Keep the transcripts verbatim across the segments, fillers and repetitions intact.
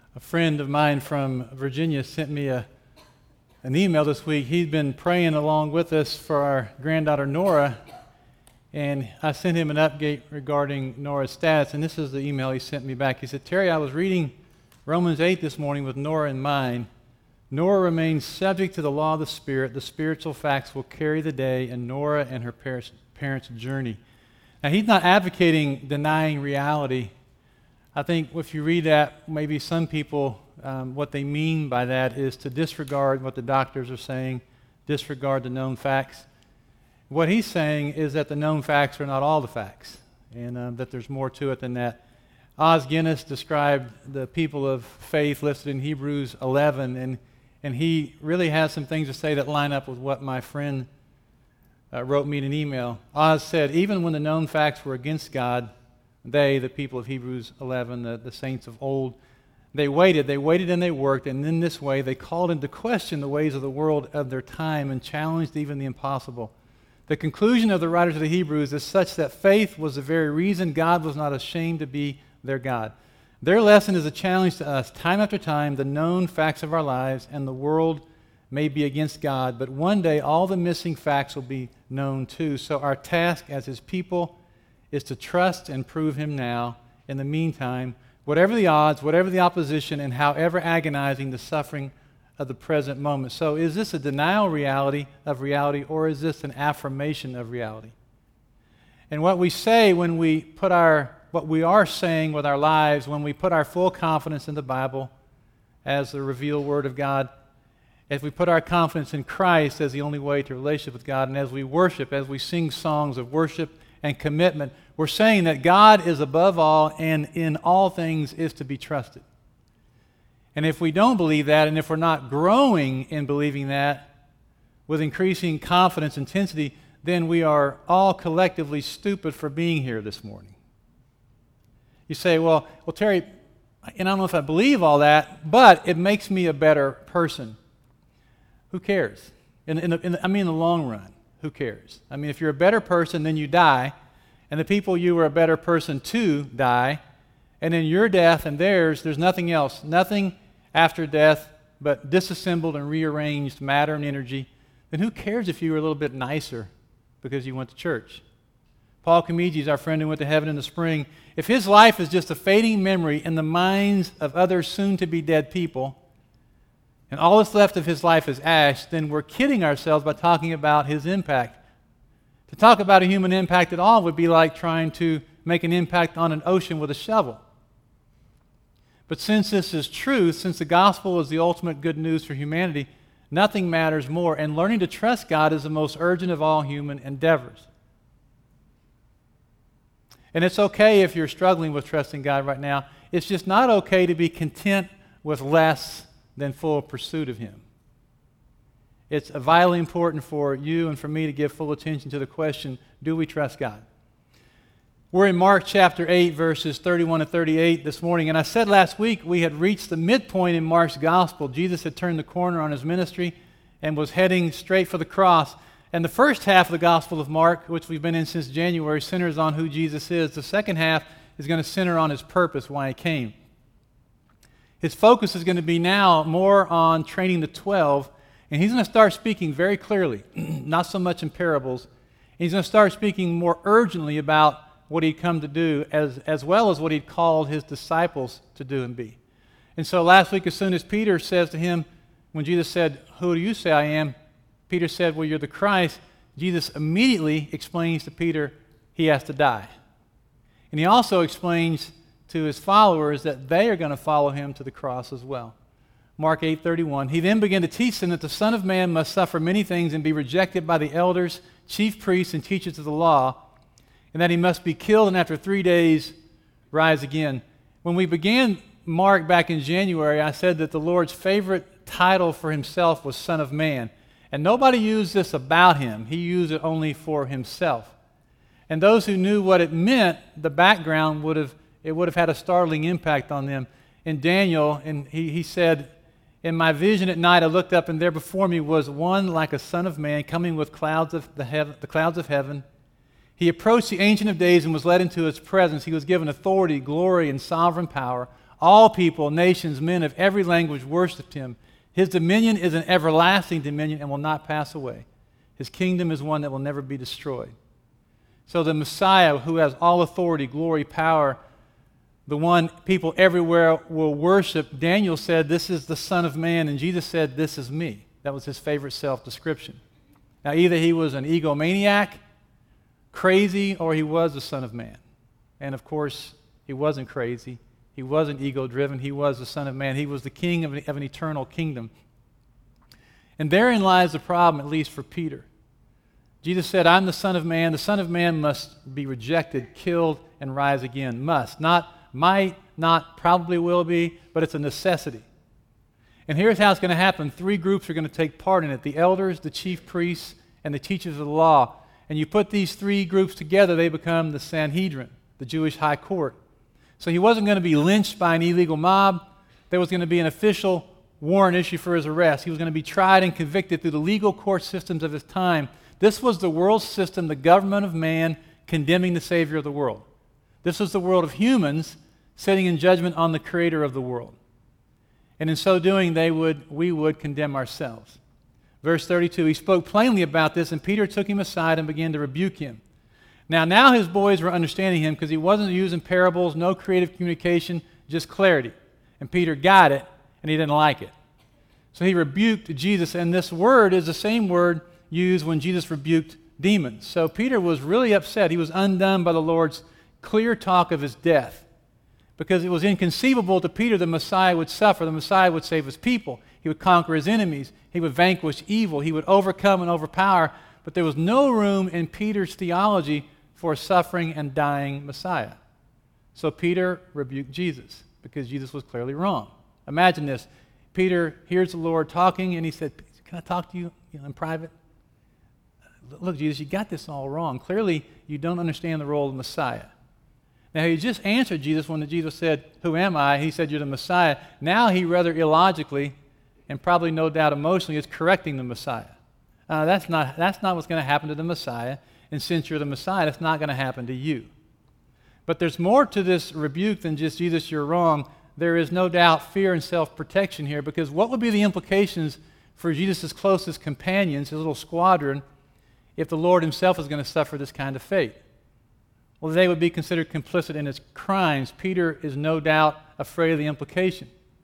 A friend of mine from Virginia sent me a, an email this week. He'd been praying along with us for our granddaughter Nora, and I sent him an update regarding Nora's stats, and this is the email he sent me back. He said, "Terry, I was reading Romans eight this morning with Nora in mind. Nora remains subject to the law of the Spirit. The spiritual facts will carry the day in Nora and her parents' parents' journey." Now, he's not advocating denying reality. I think if you read that, maybe some people, um, what they mean by that is to disregard what the doctors are saying, disregard the known facts. What he's saying is that the known facts are not all the facts, and um, that there's more to it than that. Os Guinness described the people of faith listed in Hebrews eleven, and, and he really has some things to say that line up with what my friend uh, wrote me in an email. Oz said, even when the known facts were against God, they, the people of Hebrews eleven, the, the saints of old, they waited, they waited and they worked, and in this way they called into question the ways of the world of their time and challenged even the impossible. The conclusion of the writers of the Hebrews is such that faith was the very reason God was not ashamed to be their God. Their lesson is a challenge to us. Time after time, the known facts of our lives and the world may be against God, but one day all the missing facts will be known too. So our task as His people is to trust and prove Him now. In the meantime, whatever the odds, whatever the opposition, and however agonizing the suffering of the present moment. So is this a denial reality of reality, or is this an affirmation of reality? And what we say when we put our, what we are saying with our lives, when we put our full confidence in the Bible as the revealed Word of God, as we put our confidence in Christ as the only way to relationship with God, and as we worship, as we sing songs of worship and commitment, we're saying that God is above all and in all things is to be trusted. And if we don't believe that, and if we're not growing in believing that with increasing confidence, intensity, then we are all collectively stupid for being here this morning. You say, well, well, Terry, and I don't know if I believe all that, but it makes me a better person. Who cares? In, in, the, in the, I mean, in the long run, who cares? I mean, if you're a better person, then you die, and the people you were a better person to die, and in your death and theirs, there's nothing else, nothing after death but disassembled and rearranged matter and energy. Then who cares if you were a little bit nicer because you went to church? Paul Comegys, our friend who went to heaven in the spring, if his life is just a fading memory in the minds of other soon-to-be dead people, and all that's left of his life is ash, then we're kidding ourselves by talking about his impact. To talk about a human impact at all would be like trying to make an impact on an ocean with a shovel. But since this is truth, since the gospel is the ultimate good news for humanity, nothing matters more, and learning to trust God is the most urgent of all human endeavors. And it's okay if you're struggling with trusting God right now. It's just not okay to be content with less than full pursuit of Him. It's vitally important for you and for me to give full attention to the question, do we trust God? We're in Mark chapter eight, verses thirty-one to thirty-eight this morning, and I said last week we had reached the midpoint in Mark's gospel. Jesus had turned the corner on His ministry and was heading straight for the cross. And the first half of the Gospel of Mark, which we've been in since January, centers on who Jesus is. The second half is going to center on His purpose, why He came. His focus is going to be now more on training the twelve, and He's going to start speaking very clearly, not so much in parables. He's going to start speaking more urgently about what He'd come to do, as, as well as what He'd called His disciples to do and be. And so last week, as soon as Peter says to Him, when Jesus said, "Who do you say I am?" Peter said, "Well, you're the Christ." Jesus immediately explains to Peter he has to die. And He also explains to His followers that they are going to follow Him to the cross as well. Mark eight thirty-one, He then began to teach them that the Son of Man must suffer many things and be rejected by the elders, chief priests, and teachers of the law, and that He must be killed and after three days rise again. When we began Mark back in January, I said that the Lord's favorite title for Himself was Son of Man. And nobody used this about Him. He used it only for Himself. And those who knew what it meant, the background would have, it would have had a startling impact on them. In Daniel, and he, he said, "In my vision at night I looked up, and there before me was one like a son of man coming with clouds of the, heaven, the clouds of heaven. He approached the Ancient of Days and was led into His presence. He was given authority, glory, and sovereign power. All people, nations, men of every language worshiped him. His dominion is an everlasting dominion and will not pass away. His kingdom is one that will never be destroyed. So the Messiah, who has all authority, glory, power, the one people everywhere will worship, Daniel said, this is the Son of Man, and Jesus said, this is me. That was his favorite self-description. Now, either he was an egomaniac, crazy, or he was the Son of Man. And of course, he wasn't crazy. He wasn't ego-driven. He was the Son of Man. He was the king of an, of an eternal kingdom. And therein lies the problem, at least for Peter. Jesus said, I'm the Son of Man. The Son of Man must be rejected, killed, and rise again. Must. Not might, not probably will be, but it's a necessity. And here's how it's going to happen. Three groups are going to take part in it: the elders, the chief priests, and the teachers of the law. And you put these three groups together, they become the Sanhedrin, the Jewish high court. So he wasn't going to be lynched by an illegal mob. There was going to be an official warrant issued for his arrest. He was going to be tried and convicted through the legal court systems of his time. This was the world system, the government of man, condemning the Savior of the world. This was the world of humans sitting in judgment on the Creator of the world. And in so doing, they would, we would condemn ourselves. Verse thirty-two, he spoke plainly about this, and Peter took him aside and began to rebuke him. Now, now his boys were understanding him because he wasn't using parables, no creative communication, just clarity. And Peter got it, and he didn't like it. So he rebuked Jesus, and this word is the same word used when Jesus rebuked demons. So Peter was really upset. He was undone by the Lord's clear talk of his death, because it was inconceivable to Peter the Messiah would suffer. The Messiah would save his people. He would conquer his enemies. He would vanquish evil. He would overcome and overpower. But there was no room in Peter's theology for a suffering and dying Messiah. So Peter rebuked Jesus because Jesus was clearly wrong. Imagine this. Peter hears the Lord talking, and he said, can I talk to you, you know, in private? Look, Jesus, you got this all wrong. Clearly, you don't understand the role of the Messiah. Now, he just answered Jesus when Jesus said, who am I? He said, you're the Messiah. Now he rather illogically, and probably no doubt emotionally, is correcting the Messiah. Uh, that's not, that's not what's going to happen to the Messiah. And since you're the Messiah, it's not going to happen to you. But there's more to this rebuke than just, Jesus, you're wrong. There is no doubt fear and self-protection here, because what would be the implications for Jesus' closest companions, his little squadron, if the Lord himself is going to suffer this kind of fate? Well, they would be considered complicit in his crimes. Peter is no doubt afraid of the implication.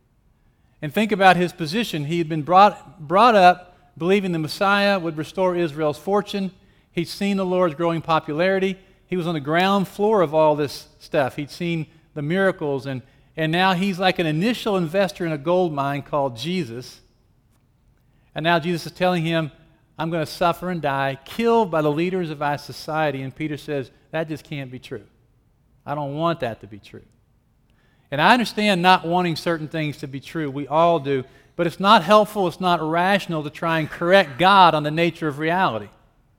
And think about his position. He had been brought, brought up believing the Messiah would restore Israel's fortune. He'd seen the Lord's growing popularity. He was on the ground floor of all this stuff. He'd seen the miracles, and, and now he's like an initial investor in a gold mine called Jesus. And now Jesus is telling him, I'm going to suffer and die, killed by the leaders of our society. And Peter says, that just can't be true. I don't want that to be true. And I understand not wanting certain things to be true. We all do. But it's not helpful, it's not rational to try and correct God on the nature of reality.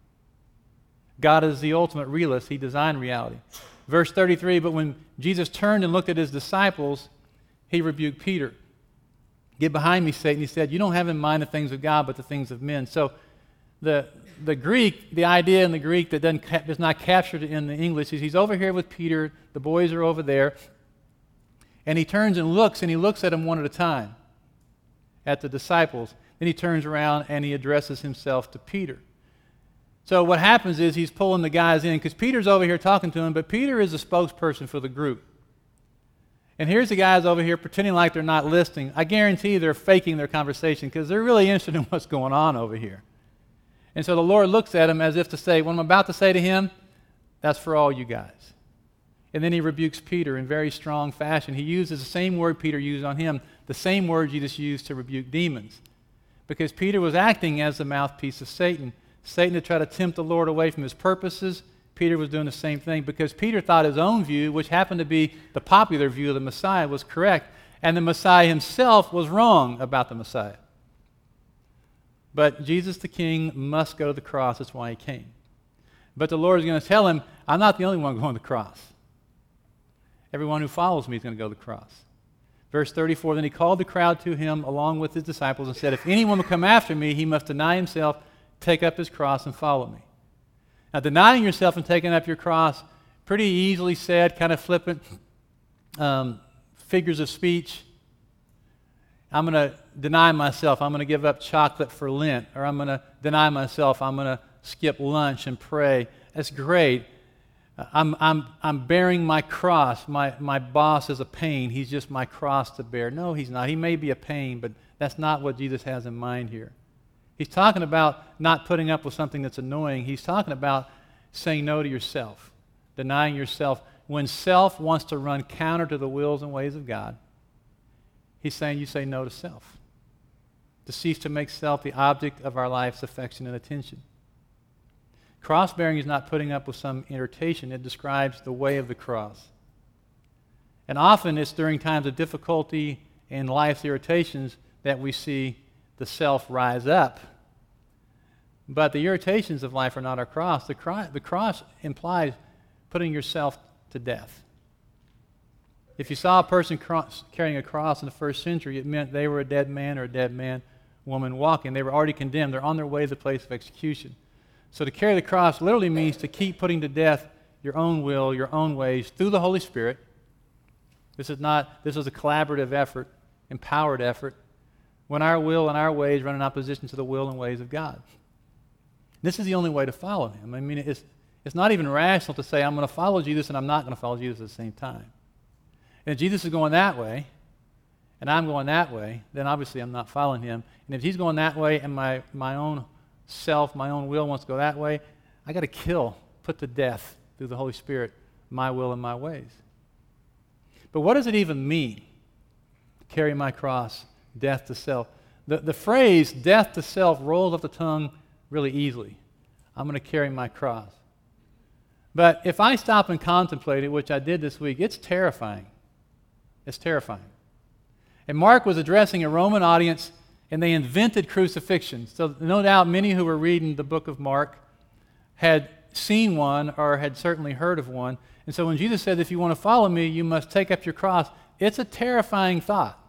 God is the ultimate realist. He designed reality. Verse thirty-three, but when Jesus turned and looked at his disciples, he rebuked Peter. Get behind me, Satan. He said, you don't have in mind the things of God, but the things of men. So the the Greek, the idea in the Greek that doesn't ca- is not captured in the English is he's over here with Peter, the boys are over there, and he turns and looks, and he looks at them one at a time, at the disciples. Then he turns around and he addresses himself to Peter. So what happens is he's pulling the guys in, because Peter's over here talking to him, but Peter is the spokesperson for the group. And here's the guys over here pretending like they're not listening. I guarantee they're faking their conversation because they're really interested in what's going on over here. And so the Lord looks at him as if to say, what I'm about to say to him, that's for all you guys. And then he rebukes Peter in very strong fashion. He uses the same word Peter used on him, the same word Jesus used to rebuke demons. Because Peter was acting as the mouthpiece of Satan. Satan had tried to tempt the Lord away from his purposes. Peter was doing the same thing because Peter thought his own view, which happened to be the popular view of the Messiah, was correct. And the Messiah himself was wrong about the Messiah. But Jesus the King must go to the cross. That's why he came. But the Lord is going to tell him, I'm not the only one going to the cross. Everyone who follows me is going to go to the cross. Verse thirty-four, then he called the crowd to him along with his disciples and said, if anyone will come after me, he must deny himself, take up his cross, and follow me. Now, denying yourself and taking up your cross, pretty easily said, kind of flippant, um, figures of speech. I'm going to deny myself. I'm going to give up chocolate for Lent, or I'm going to deny myself. I'm going to skip lunch and pray. That's great. I'm, I'm, I'm bearing my cross. My, my boss is a pain. He's just my cross to bear. No, he's not. He may be a pain, but that's not what Jesus has in mind here. He's talking about not putting up with something that's annoying. He's talking about saying no to yourself, denying yourself. When self wants to run counter to the wills and ways of God, he's saying you say no to self. To cease to make self the object of our life's affection and attention. Cross-bearing is not putting up with some irritation. It describes the way of the cross. And often it's during times of difficulty and life's irritations that we see the self rise up. But the irritations of life are not our cross. The, cro- the cross implies putting yourself to death. If you saw a person cross, carrying a cross in the first century, it meant they were a dead man or a dead man, woman walking. They were already condemned. They're on their way to the place of execution. So to carry the cross literally means to keep putting to death your own will, your own ways, through the Holy Spirit. This is not, this is a collaborative effort, empowered effort, when our will and our ways run in opposition to the will and ways of God. This is the only way to follow him. I mean, it's, it's not even rational to say, I'm going to follow Jesus and I'm not going to follow Jesus at the same time. And if Jesus is going that way, and I'm going that way, then obviously I'm not following him. And if he's going that way and my, my own self, my own will wants to go that way, I got to kill, put to death through the Holy Spirit, my will and my ways. But what does it even mean? Carry my cross, death to self. The, the phrase death to self rolls off the tongue really easily. I'm going to carry my cross. But if I stop and contemplate it, which I did this week, it's terrifying. It's terrifying. And Mark was addressing a Roman audience, and they invented crucifixion. So no doubt many who were reading the book of Mark had seen one or had certainly heard of one. And so when Jesus said, if you want to follow me, you must take up your cross, it's a terrifying thought.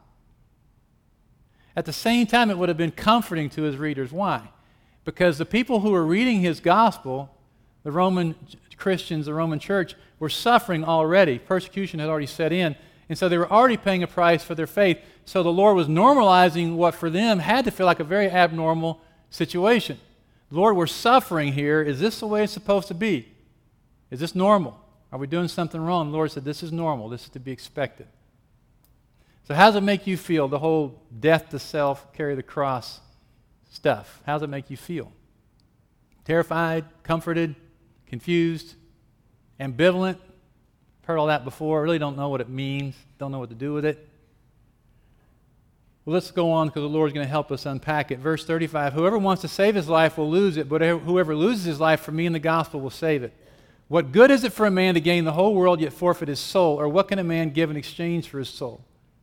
At the same time, it would have been comforting to his readers. Why? Because the people who were reading his gospel, the Roman Christians, the Roman church, were suffering already. Persecution had already set in. And so they were already paying a price for their faith. So the Lord was normalizing what for them had to feel like a very abnormal situation. Lord, we're suffering here. Is this the way it's supposed to be? Is this normal? Are we doing something wrong? The Lord said, this is normal. This is to be expected. So how does it make you feel, the whole death to self, carry the cross stuff? How does it make you feel? Terrified, comforted, confused, ambivalent? Heard all that before. Really don't know what it means. Don't know what to do with it. Well, let's go on because the Lord's going to help us unpack it. Verse thirty-five, whoever wants to save his life will lose it, but whoever loses his life for me and the gospel will save it. What good is it for a man to gain the whole world yet forfeit his soul? Or what can a man give in exchange for his soul?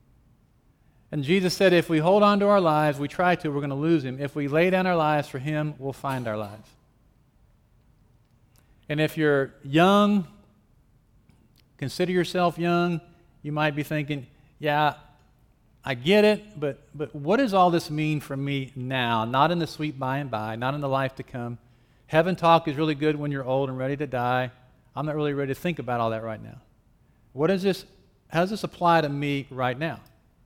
And Jesus said, if we hold on to our lives, we try to, we're going to lose him. If we lay down our lives for him, we'll find our lives. And if you're young, consider yourself young, you might be thinking, yeah, I get it, but, but what does all this mean for me now? Not in the sweet by and by, not in the life to come. Heaven talk is really good when you're old and ready to die. I'm not really ready to think about all that right now. What is this? How does this apply to me right now?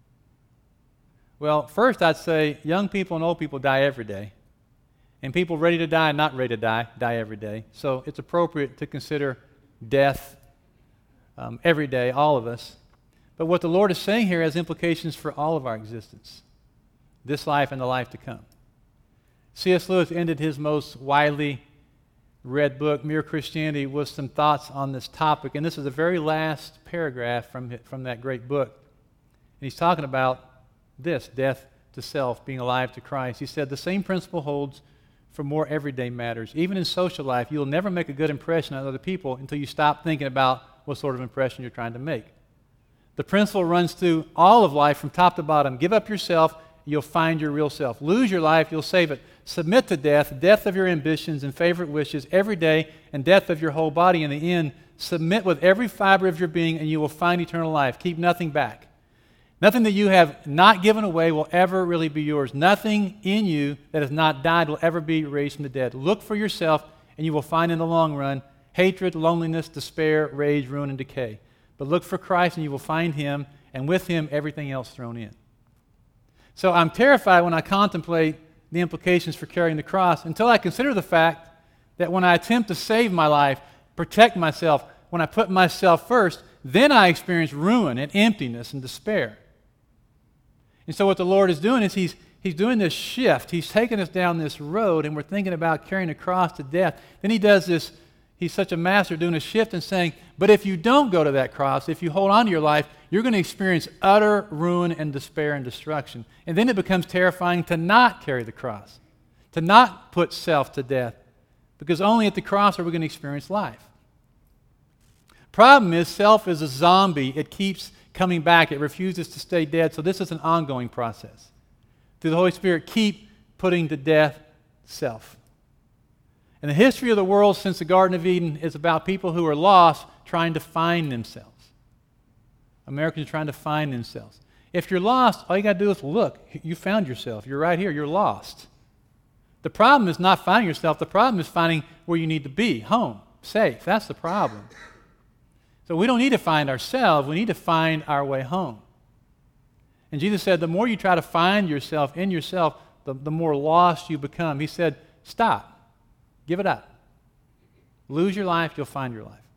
Well, first I'd say young people and old people die every day. And people ready to die and not ready to die, die every day. So it's appropriate to consider death um, every day, all of us. But what the Lord is saying here has implications for all of our existence, this life and the life to come. C S Lewis ended his most widely read book, Mere Christianity, with some thoughts on this topic. And this is the very last paragraph from, from that great book. And he's talking about this, death to self, being alive to Christ. He said, the same principle holds for more everyday matters. Even in social life, you'll never make a good impression on other people until you stop thinking about what sort of impression you're trying to make. The principle runs through all of life from top to bottom. Give up yourself, you'll find your real self. Lose your life, you'll save it. Submit to death, death of your ambitions and favorite wishes every day, and death of your whole body in the end. Submit with every fiber of your being, and you will find eternal life. Keep nothing back. Nothing that you have not given away will ever really be yours. Nothing in you that has not died will ever be raised from the dead. Look for yourself, and you will find in the long run hatred, loneliness, despair, rage, ruin, and decay. But look for Christ, and you will find him, and with him, everything else thrown in. So I'm terrified when I contemplate the implications for carrying the cross until I consider the fact that when I attempt to save my life, protect myself, when I put myself first, then I experience ruin and emptiness and despair. And so what the Lord is doing is he's, he's doing this shift. He's taking us down this road, and we're thinking about carrying a cross to death. Then he does this, he's such a master doing a shift and saying, but if you don't go to that cross, if you hold on to your life, you're going to experience utter ruin and despair and destruction. And then it becomes terrifying to not carry the cross, to not put self to death, because only at the cross are we going to experience life. Problem is, self is a zombie. It keeps coming back. It refuses to stay dead. So this is an ongoing process. Through the Holy Spirit, keep putting to death self. And the history of the world since the Garden of Eden is about people who are lost trying to find themselves. Americans are trying to find themselves. If you're lost, all you got to do is look. You found yourself. You're right here. You're lost. The problem is not finding yourself. The problem is finding where you need to be, home, safe. That's the problem. So we don't need to find ourselves. We need to find our way home. And Jesus said, the more you try to find yourself in yourself, the, the more lost you become. He said, stop. Give it up. Lose your life, you'll find your life.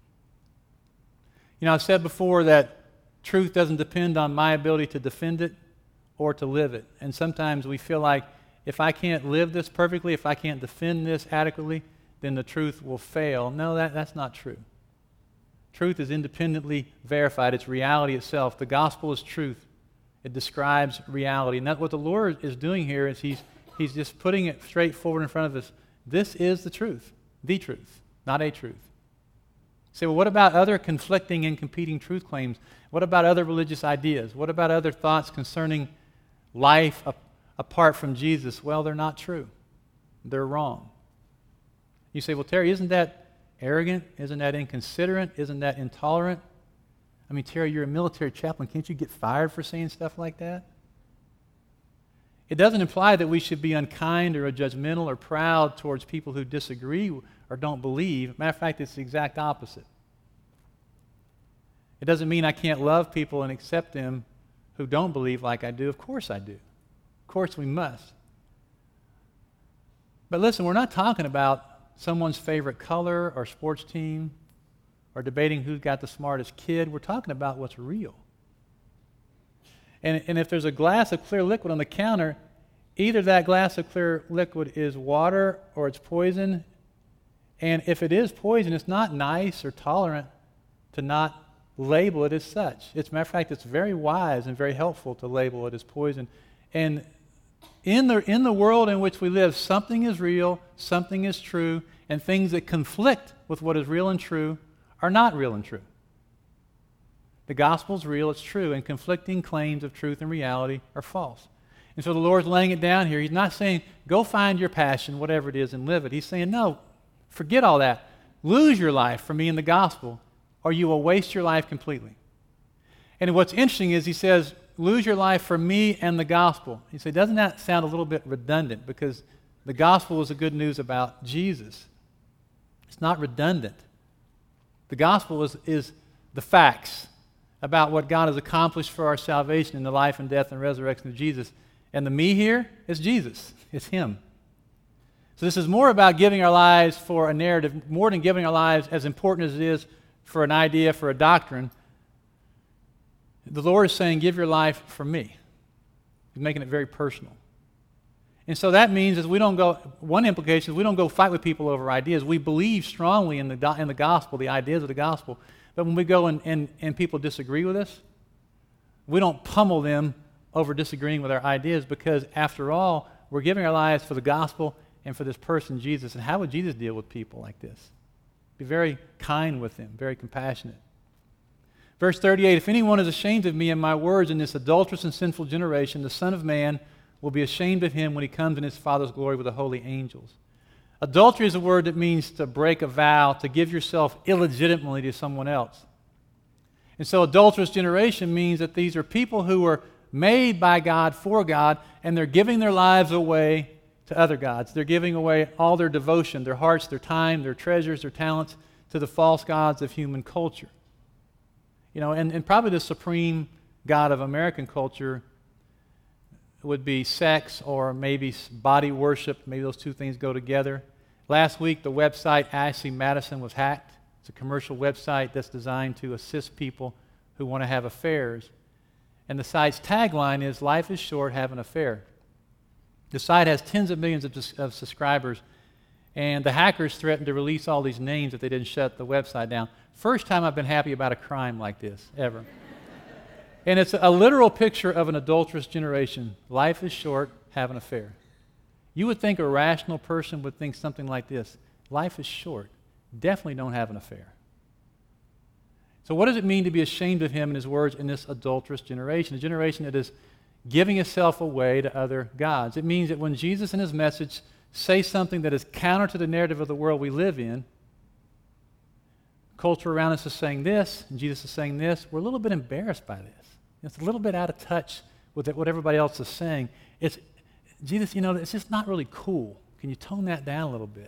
You know, I've said before that truth doesn't depend on my ability to defend it or to live it. And sometimes we feel like if I can't live this perfectly, if I can't defend this adequately, then the truth will fail. No, that, that's not true. Truth is independently verified. It's reality itself. The gospel is truth. It describes reality. And that's what the Lord is doing here is he's, he's just putting it straight forward in front of us. This is the truth, the truth, not a truth. You say, well, what about other conflicting and competing truth claims? What about other religious ideas? What about other thoughts concerning life a- apart from Jesus? Well, they're not true. They're wrong. You say, well, Terry, isn't that arrogant? Isn't that inconsiderate? Isn't that intolerant? I mean, Terry, you're a military chaplain. Can't you get fired for saying stuff like that? It doesn't imply that we should be unkind or judgmental or proud towards people who disagree or don't believe. Matter of fact, it's the exact opposite. It doesn't mean I can't love people and accept them who don't believe like I do. Of course I do. Of course we must. But listen, we're not talking about someone's favorite color or sports team or debating who's got the smartest kid. We're talking about what's real. And, and if there's a glass of clear liquid on the counter, either that glass of clear liquid is water or it's poison. And if it is poison, it's not nice or tolerant to not label it as such. It's, a matter of fact, it's very wise and very helpful to label it as poison. And in the, in the world in which we live, something is real, something is true, and things that conflict with what is real and true are not real and true. The gospel's real, it's true, and conflicting claims of truth and reality are false. And so the Lord's laying it down here. He's not saying, go find your passion, whatever it is, and live it. He's saying, no, forget all that. Lose your life for me in the gospel, or you will waste your life completely. And what's interesting is he says, lose your life for me and the gospel. He said, doesn't that sound a little bit redundant? Because the gospel is the good news about Jesus. It's not redundant. The gospel is, is the facts about what God has accomplished for our salvation in the life and death and resurrection of Jesus. And the me here is Jesus. It's Him. So this is more about giving our lives for a narrative, more than giving our lives as important as it is for an idea, for a doctrine. The Lord is saying, give your life for me. He's making it very personal. And so that means is we don't go, one implication is we don't go fight with people over ideas. We believe strongly in the, in the gospel, the ideas of the gospel. But when we go and, and, and people disagree with us, we don't pummel them over disagreeing with our ideas because, after all, we're giving our lives for the gospel and for this person, Jesus. And how would Jesus deal with people like this? Be very kind with them, very compassionate. Verse thirty-eight, if anyone is ashamed of me and my words in this adulterous and sinful generation, the Son of Man will be ashamed of him when he comes in his Father's glory with the holy angels. Adultery is a word that means to break a vow, to give yourself illegitimately to someone else. And so adulterous generation means that these are people who were made by God for God, and they're giving their lives away to other gods. They're giving away all their devotion, their hearts, their time, their treasures, their talents to the false gods of human culture. You know, and, and probably the supreme God of American culture would be sex or maybe body worship. Maybe those two things go together. Last week, the website Ashley Madison was hacked. It's a commercial website that's designed to assist people who want to have affairs. And the site's tagline is, "Life is short, have an affair." The site has tens of millions of, of subscribers, and the hackers threatened to release all these names if they didn't shut the website down. First time I've been happy about a crime like this, ever. And it's a literal picture of an adulterous generation. Life is short, have an affair. You would think a rational person would think something like this. Life is short. Definitely don't have an affair. So what does it mean to be ashamed of him and his words in this adulterous generation? A generation that is giving itself away to other gods. It means that when Jesus and his message say something that is counter to the narrative of the world we live in, culture around us is saying this, and Jesus is saying this, we're a little bit embarrassed by this. It's a little bit out of touch with what everybody else is saying. It's, Jesus, you know, it's just not really cool. Can you tone that down a little bit?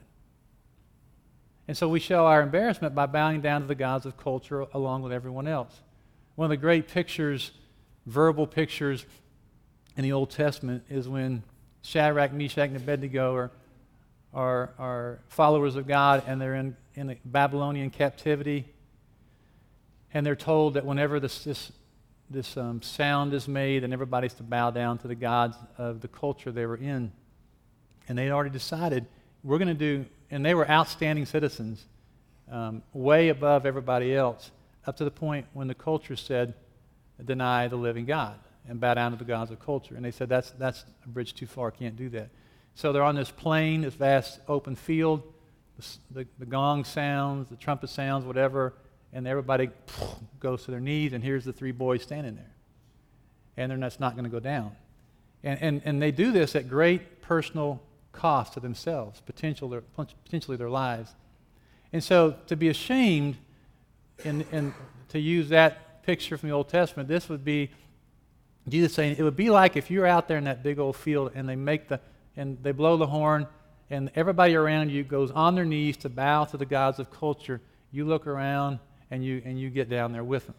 And so we show our embarrassment by bowing down to the gods of culture along with everyone else. One of the great pictures, verbal pictures in the Old Testament is when Shadrach, Meshach, and Abednego are, are, are followers of God, and they're in, in the Babylonian captivity. And they're told that whenever this, this, this um, sound is made, and everybody's to bow down to the gods of the culture they were in. And they had already decided, we're going to do, and they were outstanding citizens, um, way above everybody else, up to the point when the culture said, deny the living God and bow down to the gods of culture. And they said, that's, that's a bridge too far, can't do that. So they're on this plain, this vast open field, the, the, the gong sounds, the trumpet sounds, whatever, and everybody goes to their knees, and here's the three boys standing there. And they're that's not going to go down. And, and, and they do this at great personal cost to themselves, potential their, potentially their lives. And so to be ashamed, and, and to use that picture from the Old Testament, this would be Jesus saying, it would be like if you're out there in that big old field and they make the, and they blow the horn, and everybody around you goes on their knees to bow to the gods of culture. You look around and you and you get down there with them.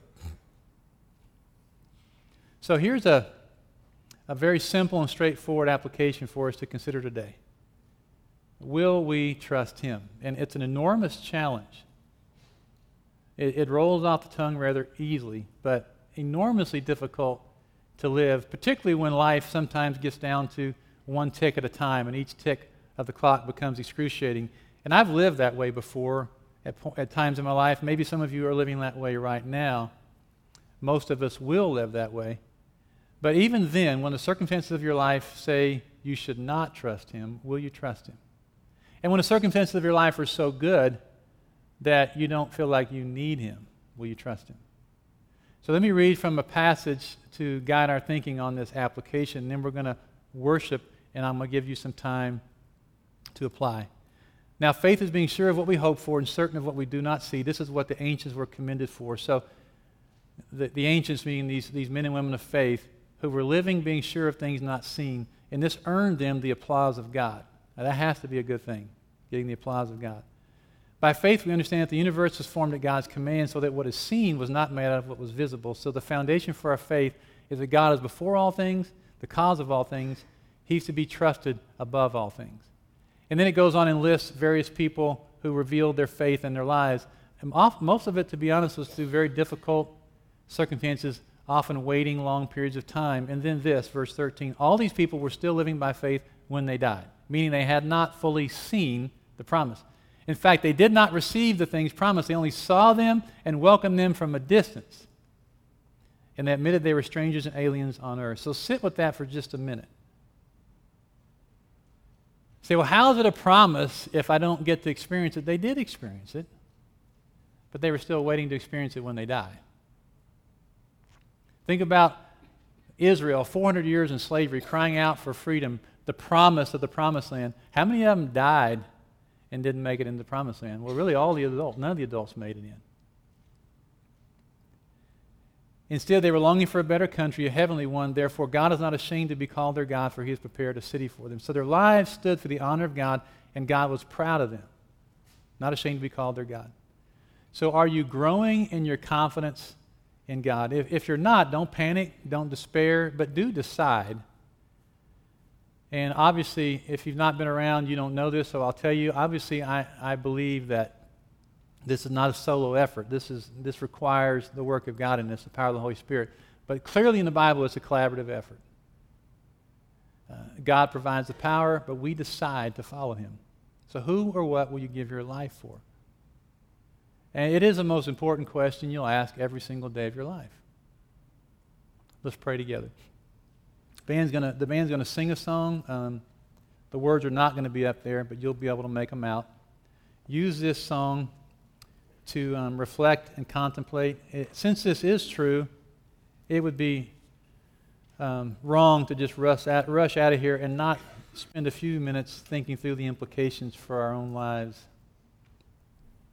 So here's a, a very simple and straightforward application for us to consider today. Will we trust him? And it's an enormous challenge. It, it rolls off the tongue rather easily, but enormously difficult to live, particularly when life sometimes gets down to one tick at a time, and each tick of the clock becomes excruciating. And I've lived that way before at, at times in my life. Maybe some of you are living that way right now. Most of us will live that way. But even then, when the circumstances of your life say you should not trust him, will you trust him? And when the circumstances of your life are so good that you don't feel like you need him, will you trust him? So let me read from a passage to guide our thinking on this application, and then we're going to worship, and I'm going to give you some time to apply. Now, faith is being sure of what we hope for and certain of what we do not see. This is what the ancients were commended for. So the, the ancients meaning these, these men and women of faith who were living being sure of things not seen, and this earned them the applause of God. Now, that has to be a good thing, getting the applause of God. By faith, we understand that the universe was formed at God's command so that what is seen was not made out of what was visible. So the foundation for our faith is that God is before all things, the cause of all things. He's to be trusted above all things. And then it goes on and lists various people who revealed their faith in their lives. And off, most of it, to be honest, was through very difficult circumstances, often waiting long periods of time. And then this, verse thirteen, all these people were still living by faith when they died, meaning they had not fully seen the promise. In fact, they did not receive the things promised. They only saw them and welcomed them from a distance. And they admitted they were strangers and aliens on earth. So sit with that for just a minute. Say, well, how is it a promise if I don't get to experience it? They did experience it, but they were still waiting to experience it when they die. Think about Israel, four hundred years in slavery, crying out for freedom, the promise of the promised land. How many of them died and didn't make it into the promised land? Well, really all the adults, none of the adults made it in. Instead, they were longing for a better country, a heavenly one. Therefore, God is not ashamed to be called their God, for he has prepared a city for them. So their lives stood for the honor of God, and God was proud of them. Not ashamed to be called their God. So are you growing in your confidence in God. If, if you're not, don't panic, don't despair, but do decide. And obviously, if you've not been around, you don't know this, so I'll tell you, obviously, I, I believe that this is not a solo effort. This is this requires the work of God in this, the power of the Holy Spirit. But clearly in the Bible, it's a collaborative effort. Uh, God provides the power, but we decide to follow him. So who or what will you give your life for? And it is the most important question you'll ask every single day of your life. Let's pray together. The band's gonna, the band's gonna sing a song. Um, the words are not going to be up there, but you'll be able to make them out. Use this song to um, reflect and contemplate. It, since this is true, it would be um, wrong to just rush out, rush out of here and not spend a few minutes thinking through the implications for our own lives